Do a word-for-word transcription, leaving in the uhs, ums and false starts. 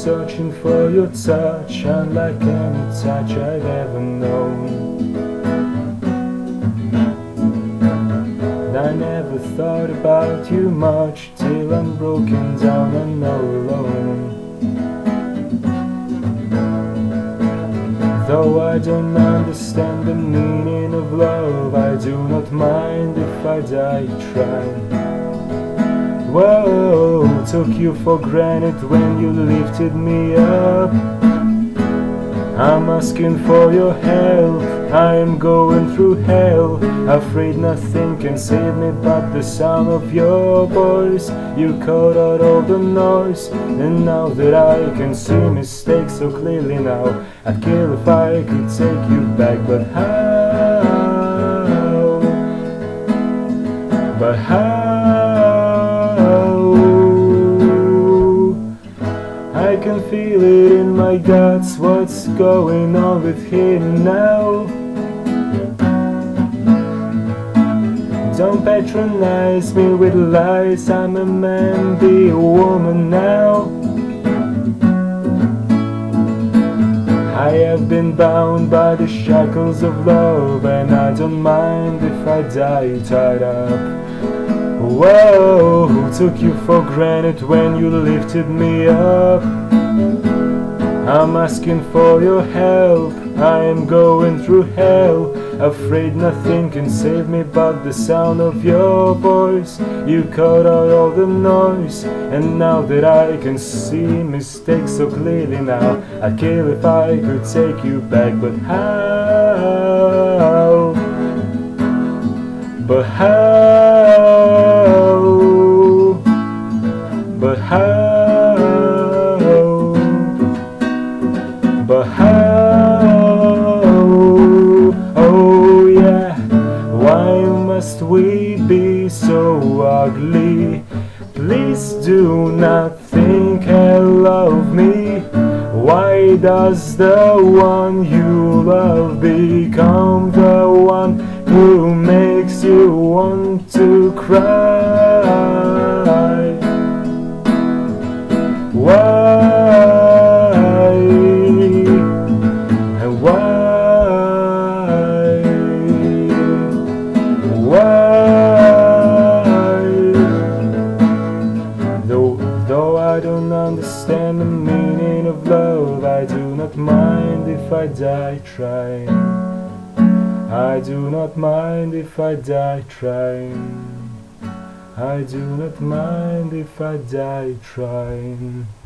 searching for your touch, unlike any touch I've ever known. And I never thought about you much, till I'm broken down and all alone. Though I don't understand the meaning of love, I do not mind if I die trying. Whoa, took you for granted when you lifted me up. I'm asking for your help, I am going through hell, afraid nothing can save me but the sound of your voice. You cut out all the noise, and now that I can see mistakes so clearly now, I'd kill if I could take you back. But how? But how? I can feel it in my guts, what's going on with him now? Don't patronize me with lies, I'm a man, be a woman now. I have been bound by the shackles of love, and I don't mind if I die tied up. Whoa, who took you for granted when you lifted me up? I'm asking for your help, I am going through hell, afraid nothing can save me but the sound of your voice. You cut out all the noise, and now that I can see mistakes so clearly now, I'd kill if I could take you back. But how? But how? But how? But how? Oh yeah, why must we be so ugly? Please do not think hell of me. Why does the one you love become the one who makes you want to cry? Why? And why? Why? Though, though I don't understand the meaning of love, I do not mind if I die trying. I do not mind if I die trying. I do not mind if I die trying.